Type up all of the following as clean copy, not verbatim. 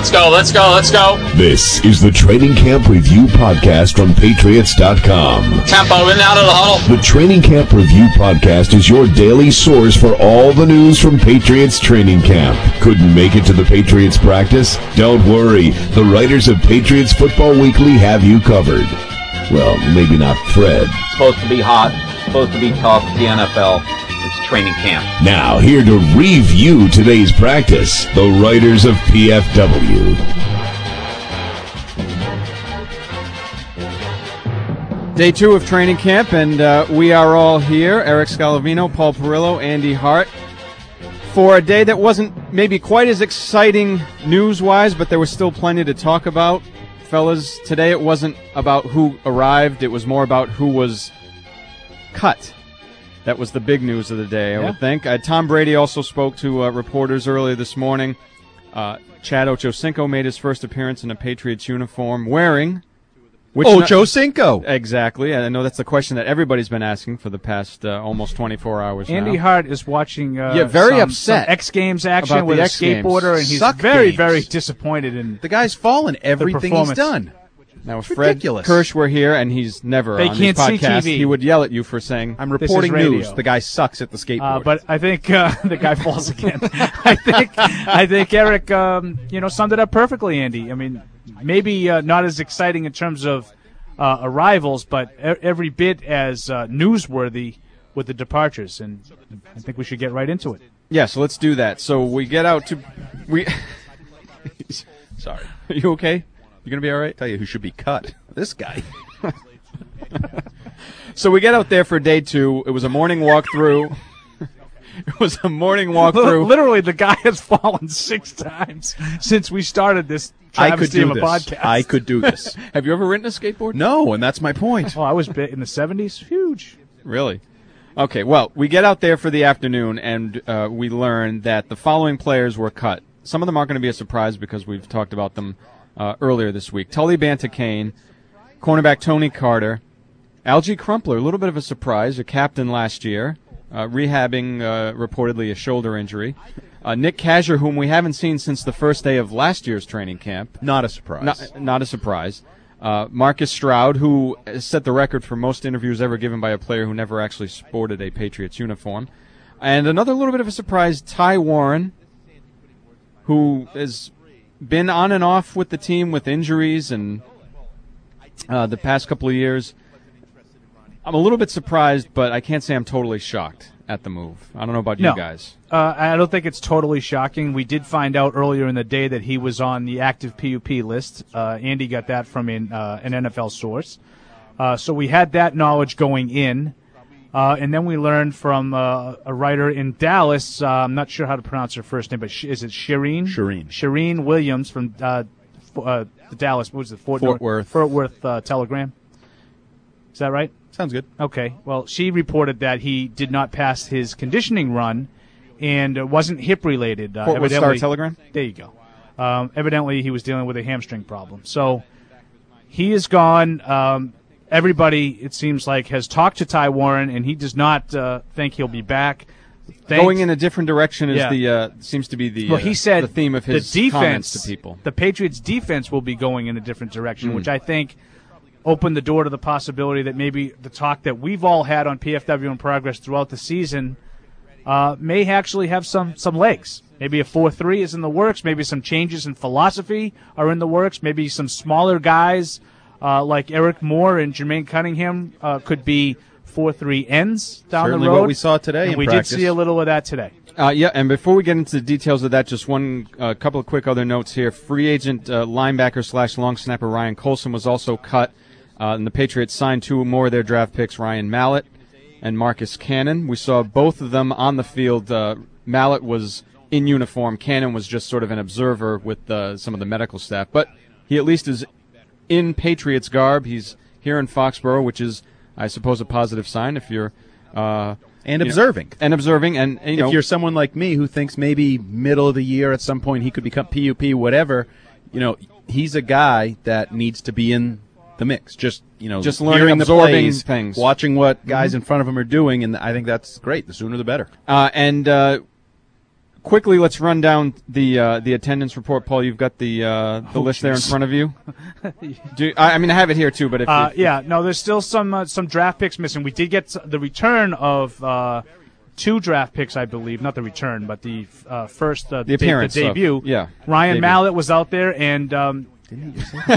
Let's go, let's go, let's go. This is the Training Camp Review Podcast from Patriots.com. Tempo in and out of the huddle. The Training Camp Review Podcast is your daily source for all the news from Patriots training camp. Couldn't make it to the Patriots practice? Don't worry. The writers of Patriots Football Weekly have you covered. Well, maybe not Fred. It's supposed to be hot. It's supposed to be tough. The NFL. It's training camp. Now, here to review today's practice, the writers of PFW. Day 2 of training camp, and we are all here. Eric Scalavino, Paul Perillo, Andy Hart, for a day that wasn't maybe quite as exciting news-wise, but there was still plenty to talk about. Fellas, today it wasn't about who arrived. It was more about who was cut. That was the big news of the day, I would think. Tom Brady also spoke to reporters earlier this morning. Chad Ochocinco made his first appearance in a Patriots uniform wearing... Ochocinco! Exactly. I know that's the question that everybody's been asking for the past almost 24 hours Andy now. Hart is watching very upset some X Games action about with the a X Games. skateboarder, and he's Suck very, games. very disappointed in The guy's fallen everything he's performance. done. Now, if It's Fred ridiculous. Kirsch were here, and he's never They on can't these see podcasts, TV. he would yell at you for saying... I'm This is reporting radio. news. The guy sucks at the skateboard. but I think the guy falls again. I think Eric, summed it up perfectly, Andy. I mean, maybe not as exciting in terms of arrivals, but every bit as newsworthy with the departures, and I think we should get right into it. Yeah, so let's do that. So we get out to... Sorry. Are you okay? You going to be all right? Tell you who should be cut. This guy. So we get out there for day 2. It was a morning walkthrough. It was a morning walkthrough. Literally, the guy has fallen 6 times since we started this I could travesty do of a this. podcast. I could do this. Have you ever ridden a skateboard? No, and that's my point. Oh, I was bit in the 70s. Huge. Really? Okay, well, we get out there for the afternoon, and we learn that the following players were cut. Some of them aren't going to be a surprise because we've talked about them earlier this week. Tully Banta-Cain, cornerback Tony Carter, Algie Crumpler, a little bit of a surprise, a captain last year, rehabbing reportedly a shoulder injury. Nick Kazher, whom we haven't seen since the first day of last year's training camp. Not a surprise. Not a surprise. Marcus Stroud, who set the record for most interviews ever given by a player who never actually sported a Patriots uniform. And another little bit of a surprise, Ty Warren, who has been on and off with the team with injuries and the past couple of years. I'm a little bit surprised, but I can't say I'm totally shocked at the move. I don't know about you guys. I don't think it's totally shocking. We did find out earlier in the day that he was on the active PUP list. Andy got that from an NFL source. So we had that knowledge going in. And then we learned from a writer in Dallas. I'm not sure how to pronounce her first name, but is it Shireen? Shireen Williams from the Dallas, what was it? Fort Worth Telegram. Is that right? Sounds good. Okay. Well, she reported that he did not pass his conditioning run and wasn't hip-related. Fort Worth Star Telegram? There you go. Evidently, he was dealing with a hamstring problem. So he is gone. Everybody, it seems like, has talked to Ty Warren, and he does not think he'll be back. Going in a different direction is seems to be the he said the theme of his comments to people. The Patriots' defense will be going in a different direction, which I think opened the door to the possibility that maybe the talk that we've all had on PFW in Progress throughout the season may actually have some legs. Maybe a 4-3 is in the works. Maybe some changes in philosophy are in the works. Maybe some smaller guys like Eric Moore and Jermaine Cunningham could be 4-3 ends down Certainly the road. what we saw today in we practice. did see a little of that today. And before we get into the details of that, just a couple of quick other notes here. Free agent linebacker / long snapper Ryan Colson was also cut. And the Patriots signed 2 more of their draft picks, Ryan Mallett and Marcus Cannon. We saw both of them on the field. Mallett was in uniform. Cannon was just sort of an observer with some of the medical staff. But he at least is in Patriots garb. He's here in Foxborough, which is, I suppose, a positive sign if you're observing. And if you're someone like me who thinks maybe middle of the year at some point he could become PUP, whatever, he's a guy that needs to be in the mix. Just learning, hearing absorbing the plays, things, watching what guys in front of him are doing, and I think that's great. The sooner the better. quickly, let's run down the attendance report. Paul, you've got the list there in front of you. I have it here too, but there's still some draft picks missing. We did get the return of 2 draft picks, I believe. Not the return, but the first the appearance, the debut. Ryan debut. Mallett was out there, and didn't he just say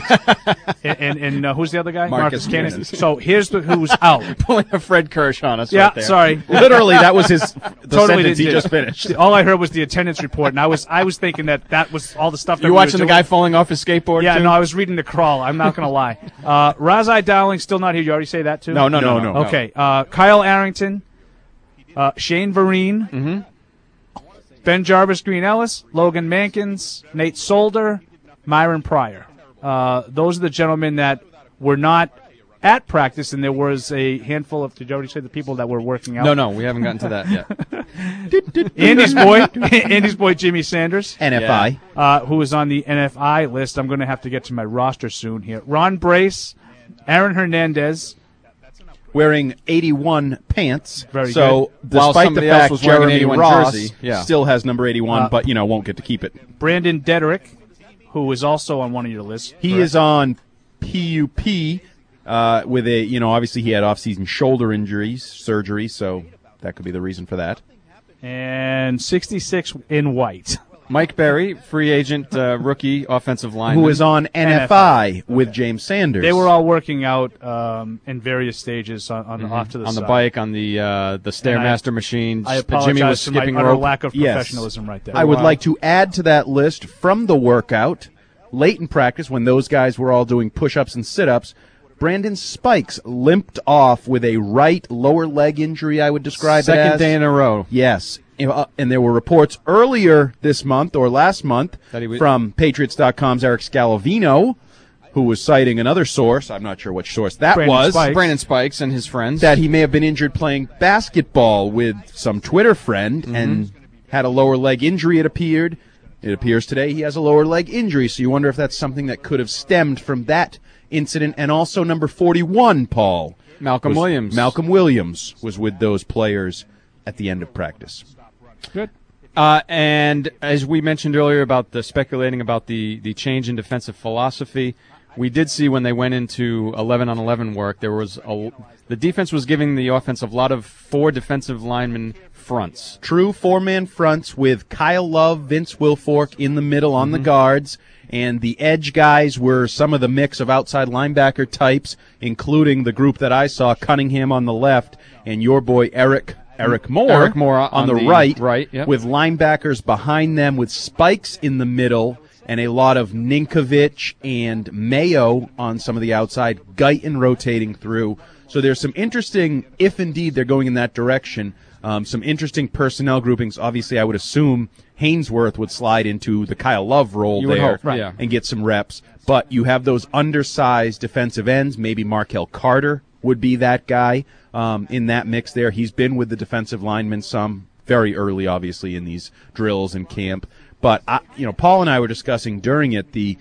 and who's the other guy? Marcus Cannon. So here's who's out. Pulling a Fred Kirsch on us. Yeah, right there. Sorry. Literally, that was the totally sentence he just finished. All I heard was the attendance report, and I was thinking that was all the stuff that you we watching were the guy falling off his skateboard? Yeah, too? no, I was reading the crawl. I'm not going to lie. Razai Dowling still not here. You already say that too? No. Okay. Kyle Arrington, Shane Vereen, Ben Jarvis, Green Ellis, Logan Mankins, Nate Solder, Myron Pryor. Those are the gentlemen that were not at practice, and there was a handful of, did you already say the people that were working out? No, we haven't gotten to that yet. Andy's boy, Jimmy Sanders. NFI. Who is on the NFI list. I'm going to have to get to my roster soon here. Ron Brace, Aaron Hernandez. Wearing 81 pants. Very so, good. Despite the fact Jeremy Ross jersey. still has number 81, but, won't get to keep it. Brandon Dederick, who is also on one of your lists. He is on PUP with a, obviously he had off-season shoulder surgery, so that could be the reason for that. And 66 in white. Mike Berry, free agent, rookie offensive lineman. Who is on NFI with James Sanders. They were all working out in various stages on off to the on side. the bike, on the Stairmaster machine. I apologize Jimmy was for my skipping utter rope. lack of professionalism right there. I would like to add to that list from the workout, late in practice when those guys were all doing push-ups and sit-ups, Brandon Spikes limped off with a right lower leg injury, I would describe it as. Second day in a row. Yes. And there were reports earlier this month or last month from Patriots.com's Eric Scalavino, who was citing another source. I'm not sure which source that was. Brandon Spikes and his friends. That he may have been injured playing basketball with some Twitter friend and had a lower leg injury, it appeared. It appears today he has a lower leg injury, so you wonder if that's something that could have stemmed from that incident. And also number 41, Paul. Malcolm Williams. Malcolm Williams was with those players at the end of practice. Good. And as we mentioned earlier about the speculating about the change in defensive philosophy, we did see when they went into 11-on-11 work, there was the defense was giving the offense a lot of 4 defensive lineman fronts. True 4-man fronts with Kyle Love, Vince Wilfork in the middle on the guards, and the edge guys were some of the mix of outside linebacker types, including the group that I saw, Cunningham on the left, and your boy Eric Moore on the right, yep. With linebackers behind them, with Spikes in the middle, and a lot of Ninkovich and Mayo on some of the outside, Guyton rotating through. So there's some interesting, if indeed they're going in that direction, some interesting personnel groupings. Obviously, I would assume Hainsworth would slide into the Kyle Love role there and get some reps. But you have those undersized defensive ends. Maybe Markel Carter would be that guy in that mix there. He's been with the defensive linemen some very early, obviously, in these drills and camp. But Paul and I were discussing during it the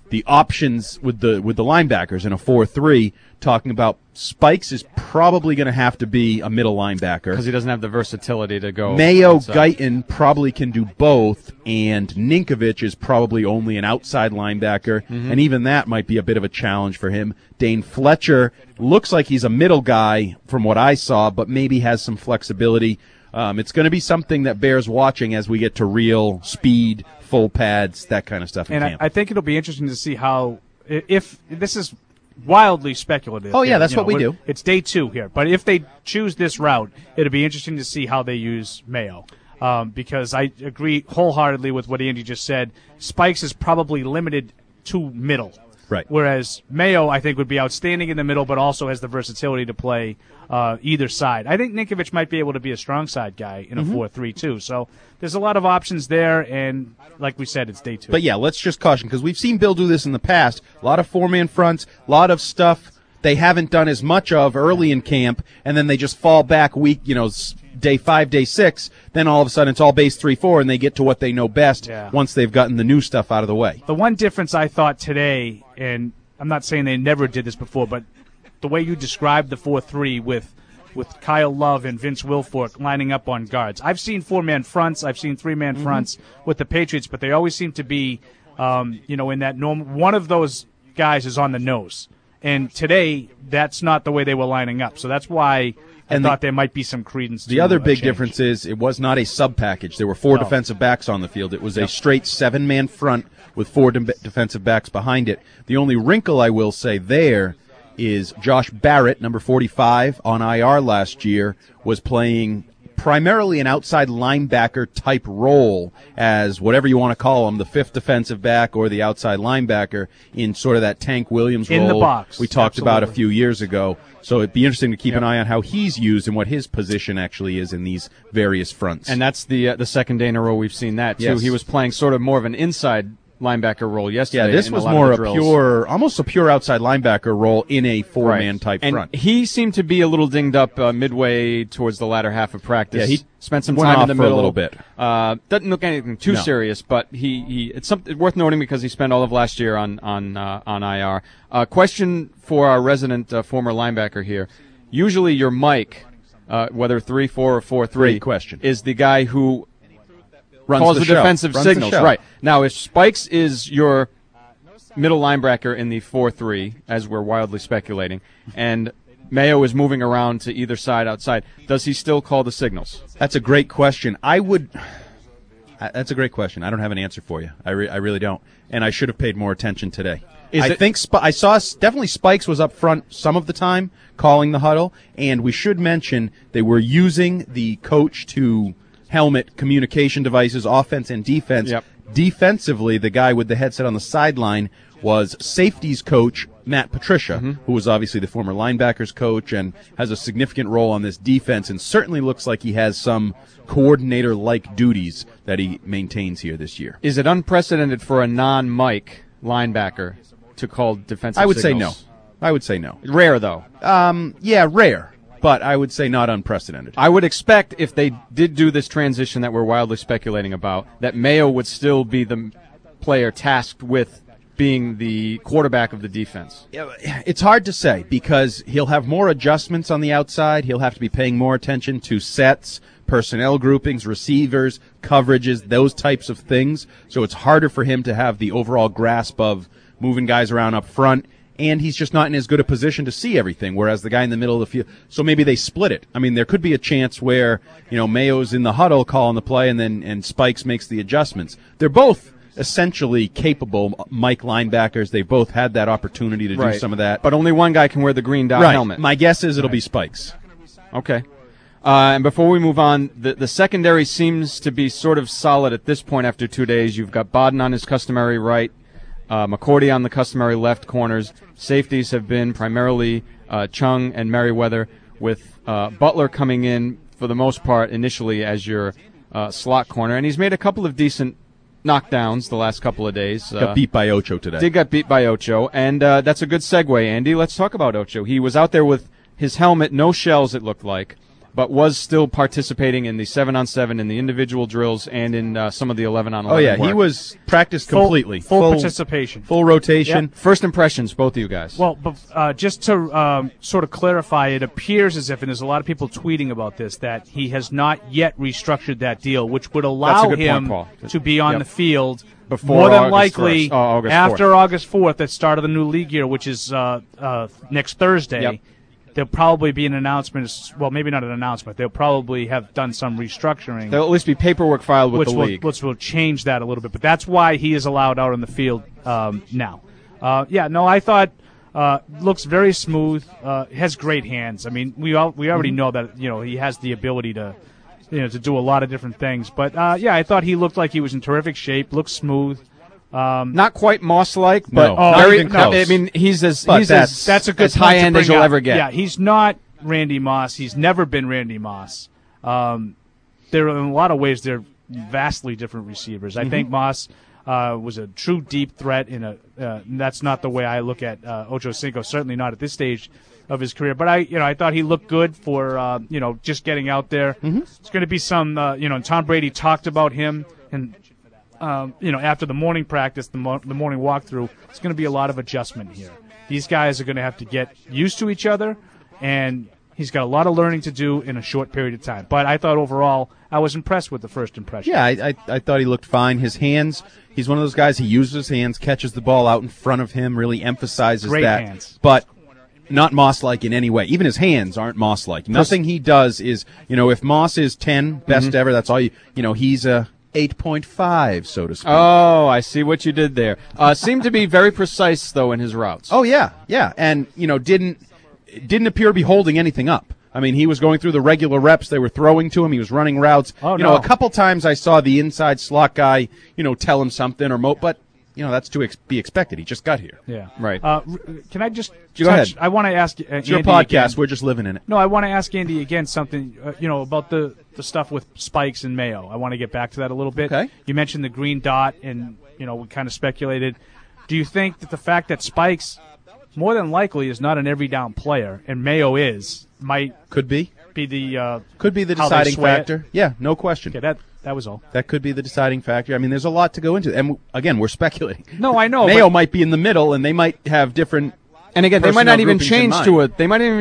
options with the linebackers in a 4-3, talking about Spikes is probably going to have to be a middle linebacker because he doesn't have the versatility to go. Mayo Guyton probably can do both, and Ninkovich is probably only an outside linebacker, and even that might be a bit of a challenge for him. Dane Fletcher looks like he's a middle guy from what I saw, but maybe has some flexibility. It's going to be something that bears watching as we get to real speed, full pads, that kind of stuff in camp. I think it'll be interesting to see how, if this is wildly speculative. Oh, yeah, that's what we do. It's day 2 here. But if they choose this route, it'll be interesting to see how they use Mayo. Because I agree wholeheartedly with what Andy just said. Spikes is probably limited to middle. Right. Whereas Mayo, I think, would be outstanding in the middle, but also has the versatility to play either side. I think Ninkovich might be able to be a strong side guy in a 4-3, too. So there's a lot of options there, and like we said, it's day 2. But, yeah, let's just caution, because we've seen Bill do this in the past. A lot of 4-man fronts, a lot of stuff they haven't done as much of early in camp, and then they just fall back day 5, day 6, then all of a sudden it's all base 3-4, and they get to what they know best once they've gotten the new stuff out of the way. The one difference I thought today, and I'm not saying they never did this before, but the way you described the 4-3 with with Kyle Love and Vince Wilfork lining up on guards. I've seen 4-man fronts. I've seen 3-man fronts with the Patriots, but they always seem to be, in that norm. One of those guys is on the nose. And today, that's not the way they were lining up. So that's why I thought there might be some credence to the other big change. difference is it was not a sub-package. There were 4 defensive backs on the field. It was a straight 7-man front with 4 defensive backs behind it. The only wrinkle I will say there is Josh Barrett, number 45, on IR last year, was playing primarily an outside linebacker type role as whatever you want to call him, the 5th defensive back or the outside linebacker in sort of that Tank Williams role in the box we talked about a few years ago. So it'd be interesting to keep an eye on how he's used and what his position actually is in these various fronts. And that's the second day in a row we've seen that, too. Yes. He was playing sort of more of an inside linebacker role yesterday. Yeah, this was more almost a pure outside linebacker role in a 4-man type and front. He seemed to be a little dinged up midway towards the latter half of practice. Yeah, he spent some went time off in the for a middle. little bit. Doesn't look anything too serious, but it's worth noting because he spent all of last year on IR. Question for our resident former linebacker here. Usually your Mike, whether 3-4 or 4-3, Great question. is the guy who Runs calls the the show. defensive Runs the signals. show. Right. Now, if Spikes is your middle linebacker in the 4-3, as we're wildly speculating, and Mayo is moving around to either side outside, does he still call the signals? That's a great question. That's a great question. I don't have an answer for you. I really don't. And I should have paid more attention today. I saw definitely Spikes was up front some of the time calling the huddle, and we should mention they were using the coach to helmet communication devices, offense and defense. Yep. Defensively, the guy with the headset on the sideline was safeties coach Matt Patricia, who was obviously the former linebackers coach and has a significant role on this defense and certainly looks like he has some coordinator-like duties that he maintains here this year. Is it unprecedented for a non-Mike linebacker to call defensive I would signals? say no. I would say no. Rare, though. Yeah, rare, but I would say not unprecedented. I would expect if they did do this transition that we're wildly speculating about, that Mayo would still be the player tasked with being the quarterback of the defense. It's hard to say because he'll have more adjustments on the outside. He'll have to be paying more attention to sets, personnel groupings, receivers, coverages, those types of things. So it's harder for him to have the overall grasp of moving guys around up front, and he's just not in as good a position to see everything, whereas the guy in the middle of the field. So maybe they split it. I mean, there could be a chance where, Mayo's in the huddle calling the play and Spikes makes the adjustments. They're both essentially capable Mike linebackers. They both had that opportunity to do some of that. But only one guy can wear the green dot helmet. My guess is it'll be Spikes. Okay. And before we move on, the secondary seems to be sort of solid at this point after 2 days. You've got Bodden on his customary right, McCourty on the customary left corners. Safeties have been primarily Chung and Merriweather, with Butler coming in for the most part initially as your slot corner. And he's made a couple of decent knockdowns the last couple of days. Got beat by Ocho today. Did get beat by Ocho, and that's a good segue, Andy. Let's talk about Ocho. He was out there with his helmet, no shells it looked like, but was still participating in the 7-on-7 in the individual drills and in some of the 11-on-11 Oh, yeah, work. he was practiced completely. Full participation. Full rotation. Yep. First impressions, both of you guys. Well, just to sort of clarify, it appears as if, and there's a lot of people tweeting about this, that he has not yet restructured that deal, which would allow good point, him Paul. to be on the field Before more than August likely 1st. August 4th. after August 4th, at start of the new league year, which is next Thursday. Yep. There'll probably be an announcement. Well, maybe not an announcement. They'll probably have done some restructuring. There'll at least be paperwork filed with the league. Which will change that a little bit. But that's why he is allowed out on the field now. I thought looks very smooth. Has great hands. I mean, we already know that he has the ability to to do a lot of different things. But I thought he looked like he was in terrific shape. Looked smooth. Not quite Moss-like, but No, very. not even close. I mean, he's as That's a good as point high to end as bring you'll up. ever get. Yeah, he's not Randy Moss. He's never been Randy Moss. They're in a lot of ways they're vastly different receivers. I think Moss was a true deep threat and that's not the way I look at Ocho Cinco. Certainly not at this stage of his career. But I thought he looked good for just getting out there. It's going to be some and Tom Brady talked about him and. After the morning practice, the morning walkthrough, it's going to be a lot of adjustment here. These guys are going to have to get used to each other, and He's got a lot of learning to do in a short period of time. But I thought overall I was impressed with the first impression. Yeah, I thought he looked fine. His hands, he's one of those guys, he uses his hands, catches the ball out in front of him, really emphasizes Great that. hands. But not Moss-like in any way. Even his hands aren't Moss-like. Nothing he does is, if Moss is 10, best ever, that's all he's a 8.5, so to speak. Oh, I see what you did there. Seemed to be very precise, though, in his routes. Oh, yeah. And, didn't appear to be holding anything up. I mean, he was going through the regular reps. They were throwing to him. He was running routes. Oh, no. A couple times I saw the inside slot guy, tell him something but, that's to be expected. He just got here. Yeah. Right. Can I just Go ahead. I want to ask It's your Andy podcast. again. We're just living in it. No, I want to ask Andy again something, about the stuff with Spikes and Mayo. I want to get back to that a little bit. Okay. You mentioned the green dot, and, we kind of speculated. Do you think that the fact that Spikes, more than likely, is not an every-down player, and Mayo Could be the the how they deciding sway it? factor. Yeah, no question. Okay, that was all. That could be the deciding factor. I mean, there's a lot to go into. And, again, we're speculating. No, I know. Mayo but might be in the middle, and they might have different. And again, they might not even change to to a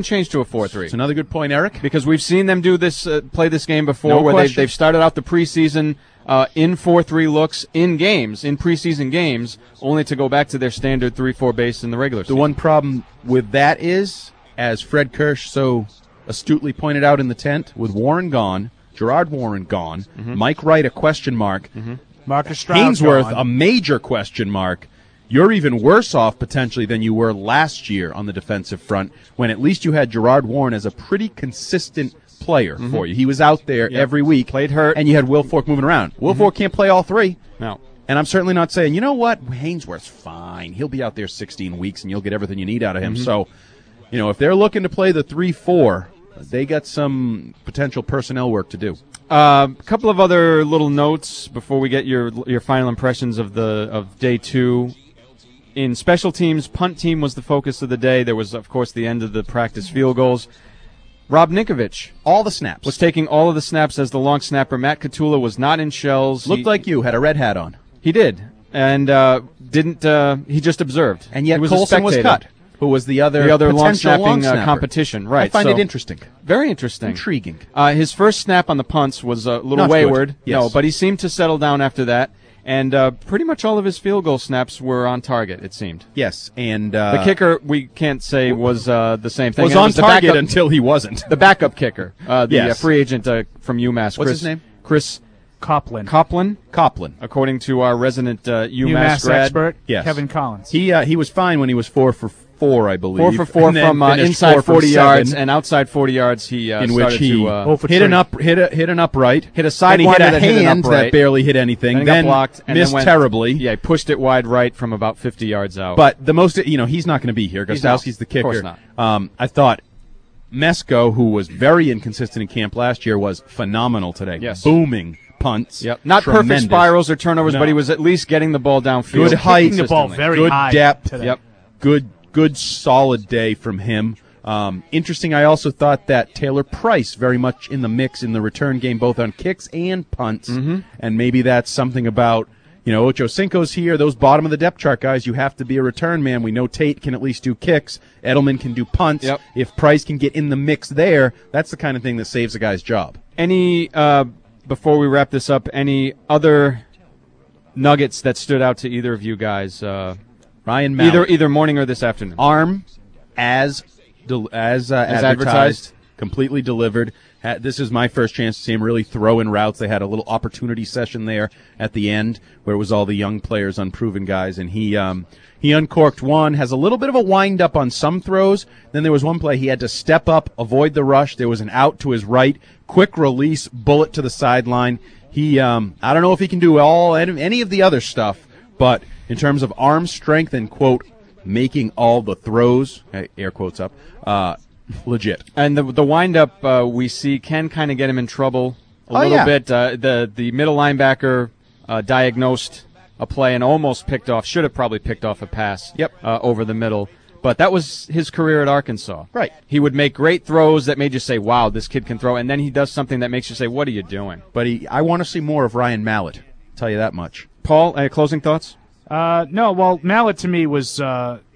4-3. It's another good point, Eric. Because we've seen them do this, play this game before, No where question. they've started out the preseason in 4-3 looks in preseason games, only to go back to their standard 3-4 base in the regular The season. one problem with that is, as Fred Kirsch so astutely pointed out in the tent, with Warren gone, Gerard Warren gone, Mike Wright a question mark, Marcus Stroud Hainsworth gone. a major question mark, you're even worse off potentially than you were last year on the defensive front, when at least you had Gerard Warren as a pretty consistent player for you. He was out there every week. Played hurt. And you had Will Fork moving around. Will Fork can't play all three. No. And I'm certainly not saying, you know what, Hainsworth's fine. He'll be out there 16 weeks and you'll get everything you need out of him. So, if they're looking to play the 3-4, they got some potential personnel work to do. A couple of other little notes before we get your final impressions of day 2. In special teams, punt team was the focus of the day. There was, of course, the end of the practice field goals. Rob Ninkovich All the snaps. was taking all of the snaps as the long snapper. Matt Catula was not in shells. Looked like you, had a red hat on. He did. And didn't he just observed. And yet he was Colson was cut, who was the other long snapping long snapper. competition. Right. I find so, it interesting. Very interesting. Intriguing. His first snap on the punts was a little Not wayward. good. Yes. No, but he seemed to settle down after that. And pretty much all of his field goal snaps were on target, it seemed. Yes, and The kicker, we can't say was the same thing. was And it on the target backup- until he wasn't. the backup kicker, the Yes. free agent from UMass. What's his name? Chris Coplin. Coplin. according to our resident UMass UMass grad. expert, Yes. Kevin Collins. He was fine when he was 4 for 4, I believe. 4 for 4 And then from finished inside 4 for 40 yards, 7, and outside 40 yards he in which started he to for hit three. an upright, hit a then he hit sidewinder a that hit an hand upright. that barely hit anything, then got blocked and missed then went, terribly. Yeah, he pushed it wide right from about 50 yards out. But the most, he's not going to be here. He's not. Gostowski's the Of course kicker. not. I thought Mesko, who was very inconsistent in camp last year, was phenomenal today. Yes. Booming punts. Yep. Not Tremendous. perfect spirals or turnovers, No. but he was at least getting the ball downfield. Good height. Kicking the ball consistently. very Good high depth. today. Yep. Good solid day from him. Interesting, I also thought that Taylor Price very much in the mix in the return game, both on kicks and punts. And maybe that's something about, Ocho Cinco's here, those bottom of the depth chart guys, you have to be a return man. We know Tate can at least do kicks. Edelman can do punts. Yep. If Price can get in the mix there, that's the kind of thing that saves a guy's job. Any, before we wrap this up, any other nuggets that stood out to either of you guys? Ryan Mallett. Either morning or this afternoon. Arm as advertised. Completely delivered. This is my first chance to see him really throw in routes. They had a little opportunity session there at the end where it was all the young players, unproven guys, and he uncorked one, has a little bit of a wind up on some throws. Then there was one play he had to step up, avoid the rush. There was an out to his right, quick release, bullet to the sideline. He, I don't know if he can do any of the other stuff, but in terms of arm strength and, quote, making all the throws, air quotes up, legit. And the wind-up we see can kind of get him in trouble a little bit. The middle linebacker diagnosed a play and almost should have probably picked off a pass over the middle. But that was his career at Arkansas. Right. He would make great throws that made you say, wow, this kid can throw. And then he does something that makes you say, what are you doing? But I want to see more of Ryan Mallett, I'll tell you that much. Paul, closing thoughts? No, well, Mallett to me was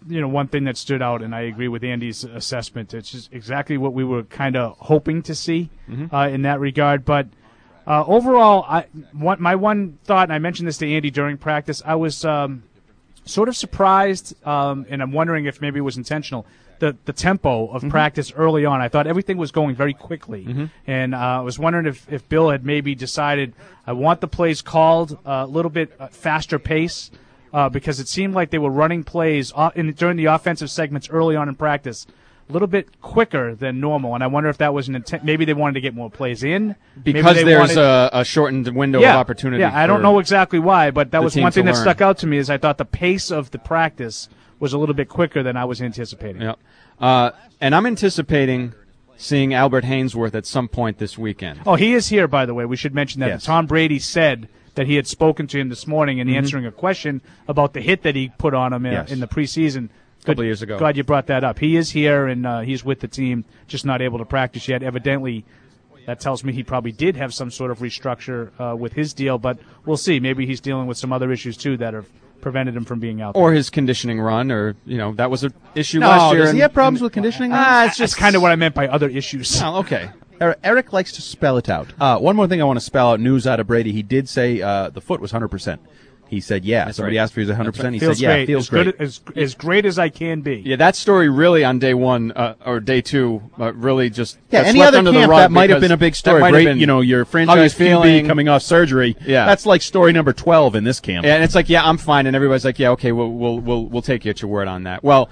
one thing that stood out, and I agree with Andy's assessment. It's just exactly what we were kind of hoping to see in that regard. But overall, my one thought, and I mentioned this to Andy during practice, I was sort of surprised, and I'm wondering if maybe it was intentional, the tempo of practice early on. I thought everything was going very quickly. And I was wondering if Bill had maybe decided, I want the plays called a little bit faster pace, because it seemed like they were running plays during the offensive segments early on in practice a little bit quicker than normal. And I wonder if that was an intent. Maybe they wanted to get more plays in. Because there's a shortened window of opportunity. Yeah, I don't know exactly why, but that was one thing that stuck out to me is I thought the pace of the practice was a little bit quicker than I was anticipating. Yeah. And I'm anticipating seeing Albert Hainsworth at some point this weekend. Oh, he is here, by the way. We should mention that. Yes. Tom Brady said that he had spoken to him this morning and answering a question about the hit that he put on him in the preseason. A couple of years ago. Glad you brought that up. He is here, and he's with the team, just not able to practice yet. Evidently, that tells me he probably did have some sort of restructure with his deal, but we'll see. Maybe he's dealing with some other issues, too, that have prevented him from being out there. Or his conditioning run, or, that was an issue last year. Does he have problems with conditioning runs? It's just kind of what I meant by other issues. Oh, okay. Eric likes to spell it out. One more thing I want to spell out, news out of Brady. He did say the foot was 100%. He said, yeah. Somebody asked if he was 100%. He said, yeah, feels great. As great as I can be. Yeah, that story really on day one or day two really just any other camp that might have been a big story. Right? Your franchise QB coming off surgery. Yeah, that's like story number 12 in this camp. Yeah, and it's like, yeah, I'm fine, and everybody's like, yeah, okay, we'll take you at your word on that. Well,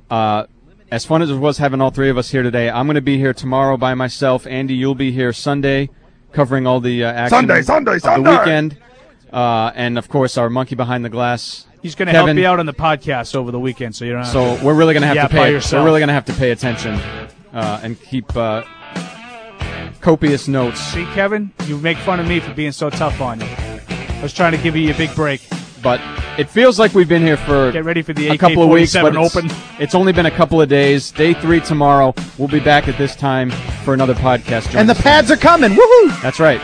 as fun as it was having all three of us here today, I'm going to be here tomorrow by myself. Andy, you'll be here Sunday, covering all the action of the weekend. And, of course, our monkey behind the glass. He's going to help you out on the podcast over the weekend, so you don't have to. So we're really going to have to pay. We're really going to have to pay attention and keep copious notes. See, Kevin, you make fun of me for being so tough on you. I was trying to give you a big break. But it feels like we've been here for Get ready for the a couple of weeks. But Open. It's only been a couple of days. Day 3 tomorrow. We'll be back at this time for another podcast. And the pads are coming. Woohoo! That's right.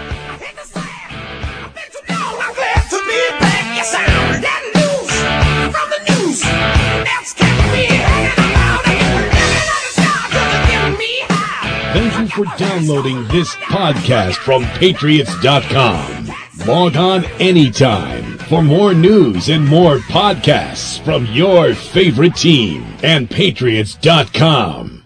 Thank you for downloading this podcast from Patriots.com. Log on anytime for more news and more podcasts from your favorite team and Patriots.com.